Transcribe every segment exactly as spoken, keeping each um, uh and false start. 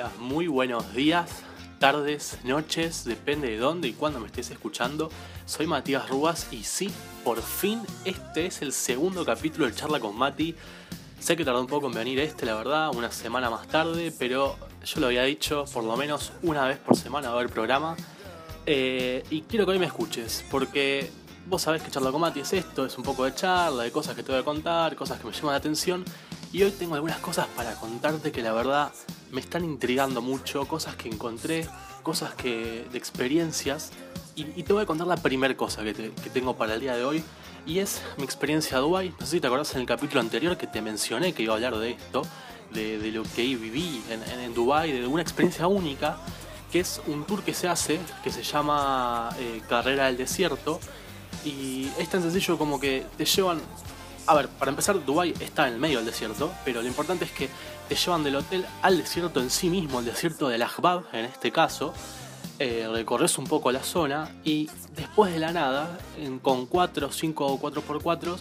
Hola, muy buenos días, tardes, noches, depende de dónde y cuándo me estés escuchando. Soy Matías Rúas y sí, por fin este es el segundo capítulo de Charla con Mati. Sé que tardó un poco en venir este, la verdad, una semana más tarde, pero yo lo había dicho, por lo menos una vez por semana va a haber programa. Eh, y quiero que hoy me escuches, porque vos sabés que Charla con Mati es esto, es un poco de charla, de cosas que te voy a contar, cosas que me llaman la atención. Y hoy tengo algunas cosas para contarte que la verdad me están intrigando mucho, cosas que encontré, cosas que de experiencias. Y, y te voy a contar la primera cosa que, te, que tengo para el día de hoy. Y es mi experiencia a Dubái. No sé si te acordás en el capítulo anterior que te mencioné que iba a hablar de esto, de, de lo que viví en, en, en Dubái, de una experiencia única, que es un tour que se hace, que se llama eh, Carrera del Desierto. Y es tan sencillo como que te llevan... A ver, para empezar, Dubái está en el medio del desierto, pero lo importante es que te llevan del hotel al desierto en sí mismo, el desierto del Ahbab en este caso. Eh, recorres un poco la zona y después de la nada, en, con cuatro, cinco o cuatro por cuatro,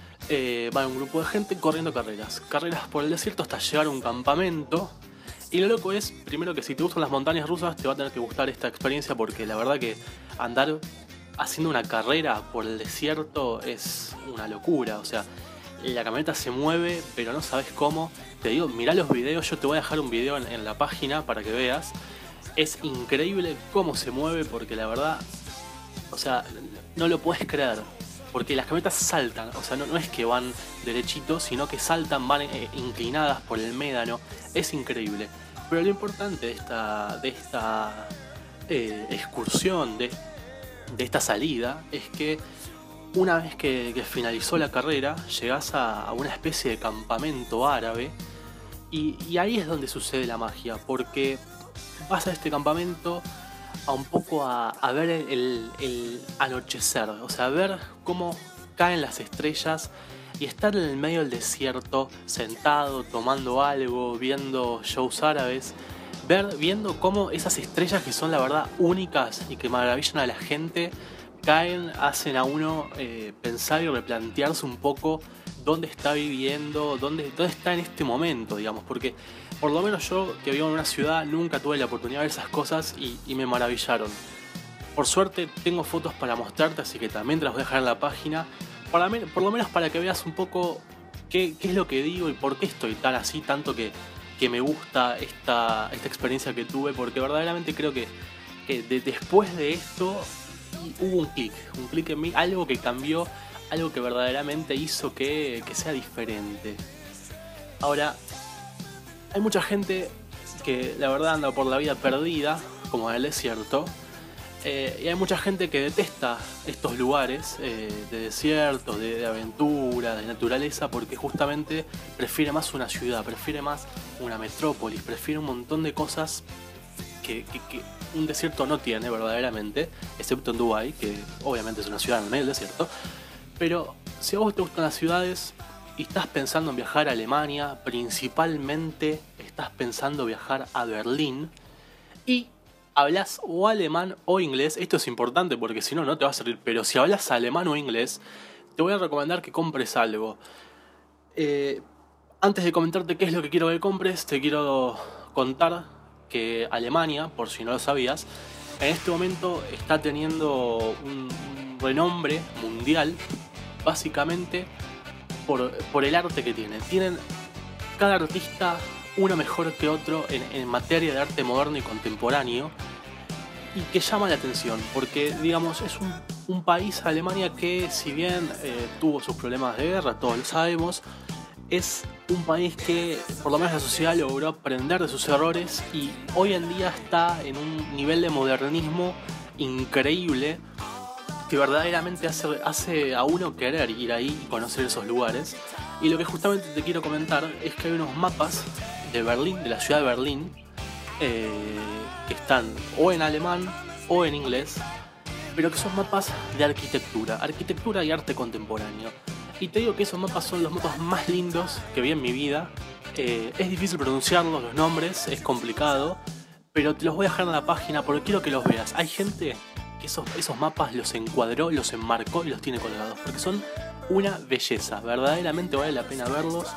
eh, va un grupo de gente corriendo carreras. Carreras por el desierto hasta llegar a un campamento. Y lo loco es, primero, que si te gustan las montañas rusas, te va a tener que gustar esta experiencia, porque la verdad que andar haciendo una carrera por el desierto es una locura. O sea, la camioneta se mueve, pero no sabes cómo. Te digo, mirá los videos, yo te voy a dejar un video en, en la página para que veas. Es increíble cómo se mueve, porque la verdad, o sea, no lo puedes creer. Porque las camionetas saltan, o sea, no, no es que van derechitos, sino que saltan, van eh, inclinadas por el médano. Es increíble. Pero lo importante de esta, de esta eh, excursión, de de esta salida, es que una vez que, que finalizó la carrera, llegás a, a una especie de campamento árabe y, y ahí es donde sucede la magia, porque vas a este campamento a un poco a, a ver el, el, el anochecer, o sea, ver cómo caen las estrellas y estar en el medio del desierto, sentado, tomando algo, viendo shows árabes. Ver, viendo cómo esas estrellas que son la verdad únicas y que maravillan a la gente, caen, hacen a uno eh, pensar y replantearse un poco dónde está viviendo, dónde, dónde está en este momento, digamos. Porque por lo menos yo, que vivo en una ciudad, nunca tuve la oportunidad de ver esas cosas y, y me maravillaron. Por suerte tengo fotos para mostrarte, así que también te las voy a dejar en la página, para, por lo menos para que veas un poco qué, qué es lo que digo y por qué estoy tan así, tanto que... que me gusta esta, esta experiencia que tuve, porque verdaderamente creo que, que de, después de esto hubo un clic, un clic en mí, algo que cambió, algo que verdaderamente hizo que, que sea diferente. Ahora, hay mucha gente que la verdad anda por la vida perdida, como en el desierto, eh, y hay mucha gente que detesta estos lugares eh, de desiertos, de, de aventura, de naturaleza, porque justamente prefiere más una ciudad, prefiere más una metrópolis, prefiere un montón de cosas que, que, que un desierto no tiene verdaderamente, excepto en Dubái, que obviamente es una ciudad en el medio del desierto. Pero si a vos te gustan las ciudades y estás pensando en viajar a Alemania, principalmente estás pensando viajar a Berlín y hablas o alemán o inglés, esto es importante porque si no, no te va a servir, pero si hablas alemán o inglés, te voy a recomendar que compres algo. Eh, antes de comentarte qué es lo que quiero que compres, te quiero contar que Alemania, por si no lo sabías, en este momento está teniendo un, un renombre mundial, básicamente por, por el arte que tienen. Tienen cada artista uno mejor que otro en, en materia de arte moderno y contemporáneo, y que llama la atención porque, digamos, es un, un país, Alemania, que si bien eh, tuvo sus problemas de guerra, todos lo sabemos, es un país que por lo menos la sociedad logró aprender de sus errores y hoy en día está en un nivel de modernismo increíble que verdaderamente hace, hace a uno querer ir ahí y conocer esos lugares. Y lo que justamente te quiero comentar es que hay unos mapas de Berlín, de la ciudad de Berlín, eh, que están o en alemán o en inglés, pero que son mapas de arquitectura, arquitectura y arte contemporáneo. Y te digo que esos mapas son los mapas más lindos que vi en mi vida. Eh, es difícil pronunciarlos, los nombres, es complicado, pero te los voy a dejar en la página porque quiero que los veas. Hay gente que esos, esos mapas los encuadró, los enmarcó y los tiene colgados, porque son una belleza, verdaderamente vale la pena verlos.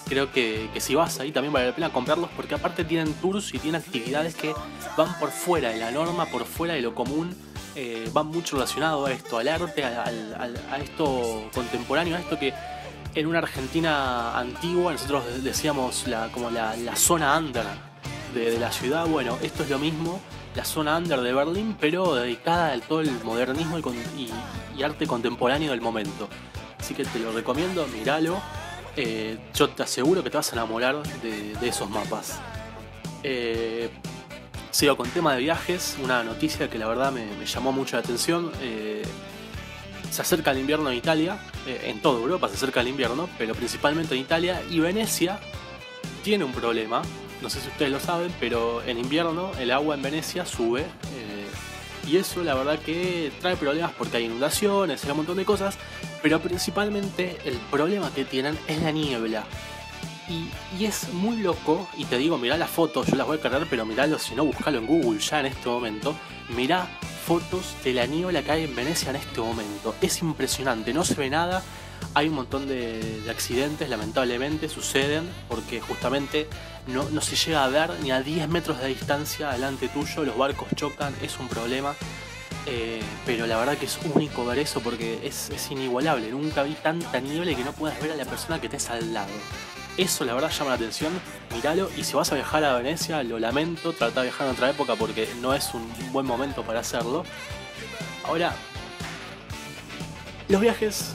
creo que, que si vas ahí también vale la pena comprarlos, porque aparte tienen tours y tienen actividades que van por fuera de la norma, por fuera de lo común. Eh, van mucho relacionado a esto, al arte, a, a, a esto contemporáneo, a esto que en una Argentina antigua nosotros decíamos la, como la, la zona under de, de la ciudad. Bueno, esto es lo mismo, la zona under de Berlín, pero dedicada al todo el modernismo y, y, y arte contemporáneo del momento. Así que te lo recomiendo, míralo. Eh, yo te aseguro que te vas a enamorar de, de esos mapas. Eh, sigo con tema de viajes, una noticia que la verdad me, me llamó mucho la atención. Eh, se acerca el invierno en Italia, eh, en toda Europa se acerca el invierno, pero principalmente en Italia, y Venecia tiene un problema. No sé si ustedes lo saben, pero en invierno el agua en Venecia sube. Eh, y eso la verdad que trae problemas porque hay inundaciones y un montón de cosas. Pero principalmente el problema que tienen es la niebla. Y, y es muy loco, y te digo, mirá las fotos, yo las voy a cargar, pero miralo, si no, buscalo en Google ya en este momento. Mirá fotos de la niebla que hay en Venecia en este momento. Es impresionante, no se ve nada. Hay un montón de, de accidentes, lamentablemente, suceden, porque justamente no, no se llega a ver ni a diez metros de distancia delante tuyo, los barcos chocan, es un problema. Eh, pero la verdad que es único ver eso porque es, es inigualable. Nunca vi tanta niebla y que no puedas ver a la persona que estés al lado. Eso la verdad llama la atención, míralo. Y si vas a viajar a Venecia, lo lamento, trata de viajar en otra época porque no es un buen momento para hacerlo. Ahora, los viajes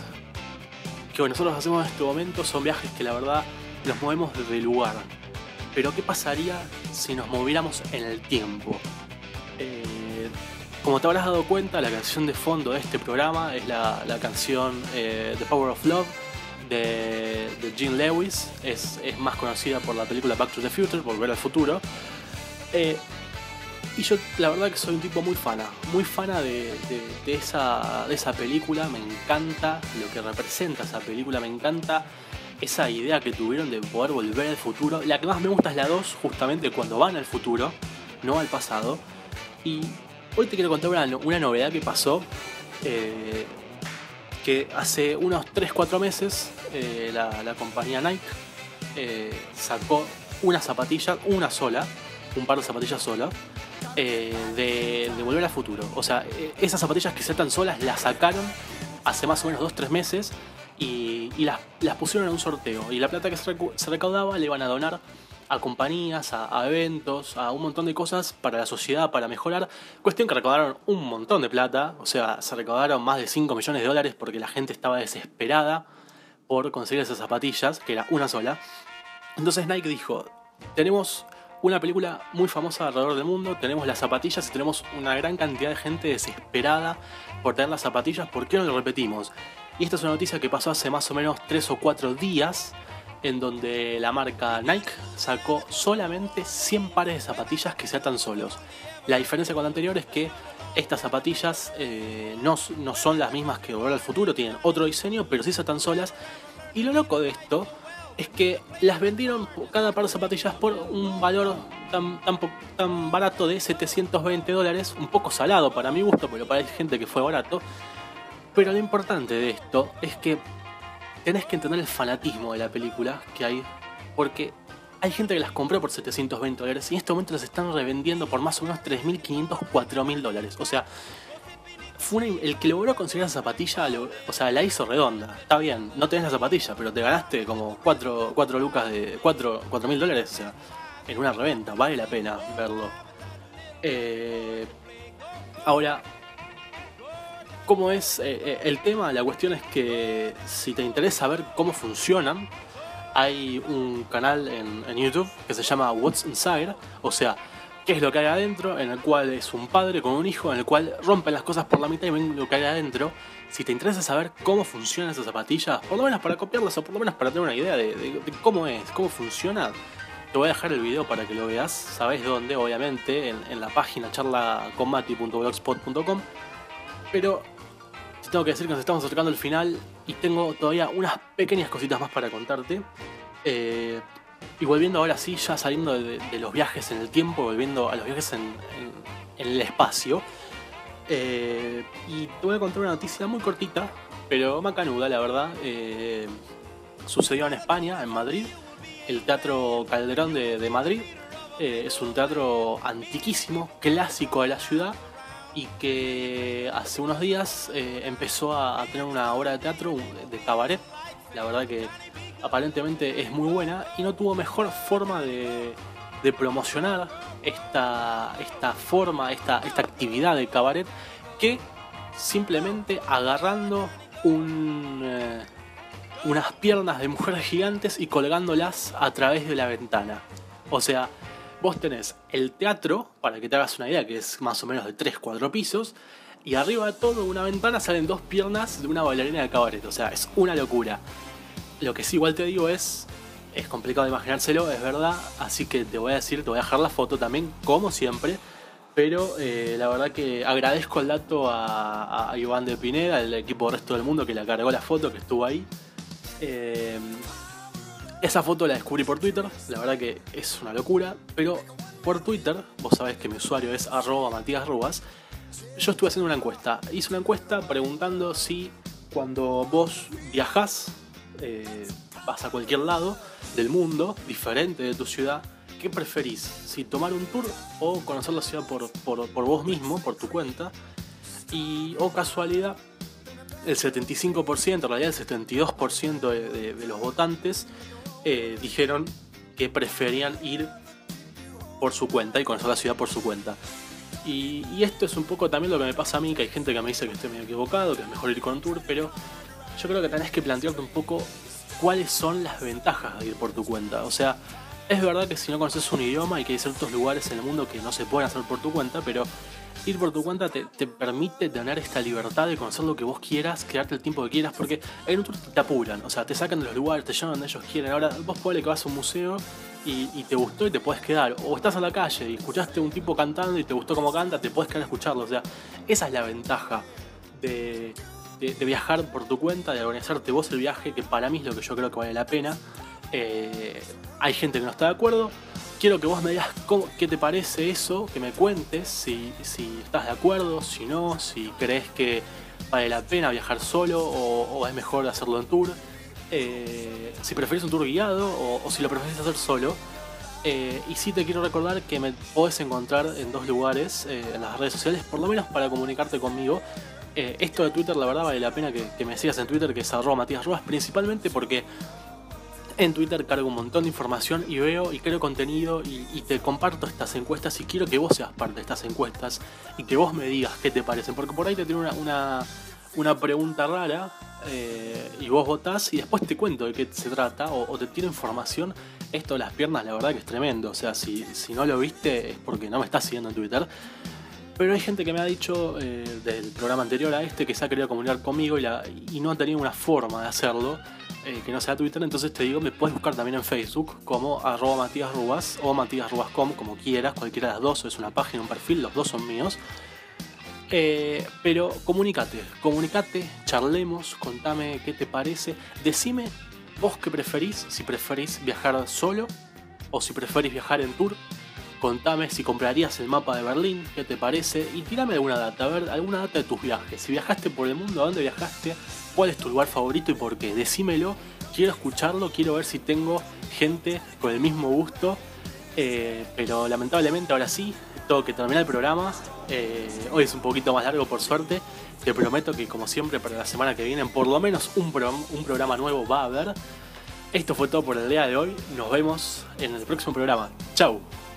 que nosotros hacemos en este momento son viajes que la verdad nos movemos desde el lugar. Pero ¿qué pasaría si nos moviéramos en el tiempo? Eh, como te habrás dado cuenta, la canción de fondo de este programa es la, la canción eh, The Power of Love de, de Gene Lewis. Es, es más conocida por la película Back to the Future, Volver al Futuro. Eh, y yo la verdad que soy un tipo muy fana, muy fana de, de, de, esa, de esa película. Me encanta lo que representa esa película, me encanta esa idea que tuvieron de poder volver al futuro. La que más me gusta es la dos, justamente cuando van al futuro, no al pasado. Y hoy te quiero contar una, una novedad que pasó, eh, que hace unos tres cuatro meses eh, la, la compañía Nike eh, sacó una zapatilla, una sola, un par de zapatillas solas, eh, de, de Volver al Futuro. O sea, eh, esas zapatillas que se atan solas las sacaron hace más o menos dos tres meses y, y las, las pusieron en un sorteo. Y la plata que se, recu- se recaudaba le iban a donar a compañías, a, a eventos, a un montón de cosas para la sociedad, para mejorar. Cuestión que recaudaron un montón de plata, o sea, se recaudaron más de cinco millones de dólares porque la gente estaba desesperada por conseguir esas zapatillas, que era una sola. Entonces Nike dijo, tenemos una película muy famosa alrededor del mundo, tenemos las zapatillas y tenemos una gran cantidad de gente desesperada por tener las zapatillas, ¿por qué no lo repetimos? Y esta es una noticia que pasó hace más o menos tres o cuatro días, en donde la marca Nike sacó solamente cien pares de zapatillas que se atan solos. La diferencia con la anterior es que estas zapatillas eh, no, no son las mismas que Volver al Futuro, tienen otro diseño, pero sí se atan solas. Y lo loco de esto es que las vendieron cada par de zapatillas por un valor tan, tan, tan barato de setecientos veinte dólares, un poco salado para mi gusto, pero para gente que fue barato. Pero lo importante de esto es que tenés que entender el fanatismo de la película que hay, porque hay gente que las compró por setecientos veinte dólares y en este momento las están revendiendo por más o menos tres mil quinientos, cuatro mil dólares. O sea, fue una, el que logró conseguir esa zapatilla, lo, o sea, la hizo redonda. Está bien, no tenés la zapatilla, pero te ganaste como cuatro lucas de cuatro mil dólares, o sea, en una reventa. Vale la pena verlo. Eh, ahora, ¿cómo es eh, el tema? La cuestión es que si te interesa ver cómo funcionan, hay un canal en, en YouTube que se llama What's Inside, o sea, qué es lo que hay adentro, en el cual es un padre con un hijo, en el cual rompen las cosas por la mitad y ven lo que hay adentro. Si te interesa saber cómo funcionan esas zapatillas, por lo menos para copiarlas o por lo menos para tener una idea de, de, de cómo es, cómo funciona, te voy a dejar el video para que lo veas. Sabés dónde, obviamente, en, en la página charla con mati punto blogspot punto com. Pero tengo que decir que nos estamos acercando al final y tengo todavía unas pequeñas cositas más para contarte. Eh, y volviendo ahora sí, ya saliendo de, de los viajes en el tiempo, volviendo a los viajes en, en, en el espacio. Eh, y te voy a contar una noticia muy cortita, pero macanuda, la verdad. Eh, sucedió en España, en Madrid. el Teatro Calderón de, de Madrid. Eh, es un teatro antiquísimo, clásico de la ciudad, y que hace unos días eh, empezó a, a tener una obra de teatro de cabaret. La verdad que aparentemente es muy buena y no tuvo mejor forma de, de promocionar esta, esta forma, esta, esta actividad de cabaret que simplemente agarrando un, eh, unas piernas de mujeres gigantes y colgándolas a través de la ventana. O sea, vos tenés el teatro, para que te hagas una idea, que es más o menos de tres cuatro pisos, y arriba de todo, en una ventana, salen dos piernas de una bailarina de cabaret. O sea, es una locura. Lo que sí igual te digo es, es complicado de imaginárselo, es verdad, así que te voy a decir, te voy a dejar la foto también, como siempre, pero eh, la verdad que agradezco el dato a, a Iván de Pineda, al equipo del Resto del Mundo que le cargó la foto, que estuvo ahí. Eh, esa foto la descubrí por Twitter, la verdad que es una locura, pero por Twitter, vos sabés que mi usuario es arroba Matías Rubas, yo estuve haciendo una encuesta, hice una encuesta preguntando si cuando vos viajás, eh, vas a cualquier lado del mundo, diferente de tu ciudad, ¿qué preferís? Si tomar un tour o conocer la ciudad por, por, por vos mismo, por tu cuenta. Y, o casualidad, el setenta y cinco por ciento, en realidad el setenta y dos por ciento de, de, de los votantes eh, dijeron que preferían ir por su cuenta y conocer la ciudad por su cuenta. Y, y esto es un poco también lo que me pasa a mí, que hay gente que me dice que estoy medio equivocado, que es mejor ir con un tour, pero yo creo que tenés que plantearte un poco cuáles son las ventajas de ir por tu cuenta. O sea, es verdad que si no conoces un idioma y que hay ciertos lugares en el mundo que no se pueden hacer por tu cuenta, pero ir por tu cuenta te, te permite tener esta libertad de conocer lo que vos quieras, quedarte el tiempo que quieras, porque en un tour te apuran, o sea, te sacan de los lugares, te llevan donde ellos quieren. Ahora, vos podés que vas a un museo y, y te gustó y te puedes quedar, o estás en la calle y escuchaste un tipo cantando y te gustó cómo canta, te puedes quedar a escucharlo. O sea, esa es la ventaja de, de, de viajar por tu cuenta, de organizarte vos el viaje, que para mí es lo que yo creo que vale la pena. Eh, hay gente que no está de acuerdo. Quiero que vos me digas cómo, qué te parece eso, que me cuentes si, si estás de acuerdo, si no, si crees que vale la pena viajar solo o, o es mejor hacerlo en tour. Eh, si preferís un tour guiado o, o si lo preferís hacer solo. Eh, y sí te quiero recordar que me podés encontrar en dos lugares, eh, en las redes sociales, por lo menos para comunicarte conmigo. Eh, esto de Twitter, la verdad, vale la pena que, que me sigas en Twitter, que es arroba Matías Rubas, principalmente porque en Twitter cargo un montón de información y veo y creo contenido y, y te comparto estas encuestas y quiero que vos seas parte de estas encuestas y que vos me digas qué te parecen, porque por ahí te tiene una, una, una pregunta rara eh, y vos votás y después te cuento de qué se trata o, o te tiro información. Esto de las piernas, la verdad que es tremendo, o sea, si, si no lo viste es porque no me estás siguiendo en Twitter. Pero hay gente que me ha dicho eh, del programa anterior a este que se ha querido comunicar conmigo y, la, y no ha tenido una forma de hacerlo eh, que no sea Twitter. Entonces te digo, me puedes buscar también en Facebook como arroba Matías Rubas o Matías Rubas punto com, como quieras, cualquiera de las dos. Es una página, un perfil, los dos son míos. Eh, pero comunícate, comunícate, charlemos, contame qué te parece. Decime vos qué preferís, si preferís viajar solo o si preferís viajar en tour. Contame si comprarías el mapa de Berlín, qué te parece, y tirame alguna data, a ver, alguna data de tus viajes. Si viajaste por el mundo, ¿a dónde viajaste? ¿Cuál es tu lugar favorito y por qué? Decímelo, quiero escucharlo, quiero ver si tengo gente con el mismo gusto. Eh, pero lamentablemente ahora sí, tengo que terminar el programa. Eh, hoy es un poquito más largo por suerte. Te prometo que como siempre para la semana que viene por lo menos un, pro un programa nuevo va a haber. Esto fue todo por el día de hoy. Nos vemos en el próximo programa. Chau.